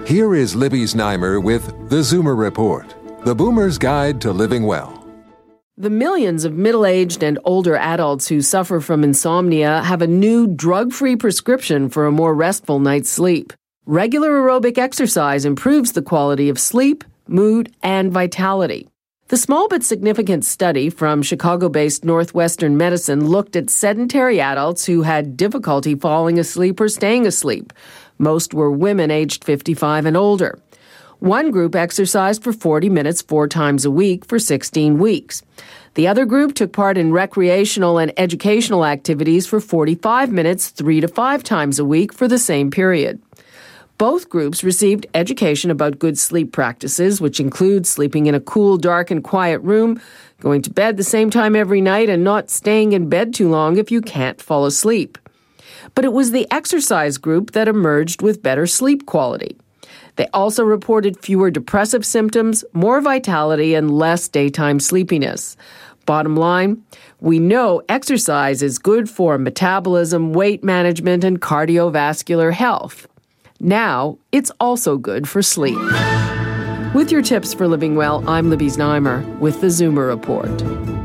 Here is Libby Znaimer with The Zoomer Report, the Boomer's Guide to Living Well. The millions of middle-aged and older adults who suffer from insomnia have a new drug-free prescription for a more restful night's sleep. Regular aerobic exercise improves the quality of sleep, mood, and vitality. The small but significant study from Chicago-based Northwestern Medicine looked at sedentary adults who had difficulty falling asleep or staying asleep. Most were women aged 55 and older. One group exercised for 40 minutes 4 times a week for 16 weeks. The other group took part in recreational and educational activities for 45 minutes 3 to 5 times a week for the same period. Both groups received education about good sleep practices, which include sleeping in a cool, dark, and quiet room, going to bed the same time every night, and not staying in bed too long if you can't fall asleep. But it was the exercise group that emerged with better sleep quality. They also reported fewer depressive symptoms, more vitality, and less daytime sleepiness. Bottom line, we know exercise is good for metabolism, weight management, and cardiovascular health. Now, it's also good for sleep. With your tips for living well, I'm Libby Znaimer with the Zoomer Report.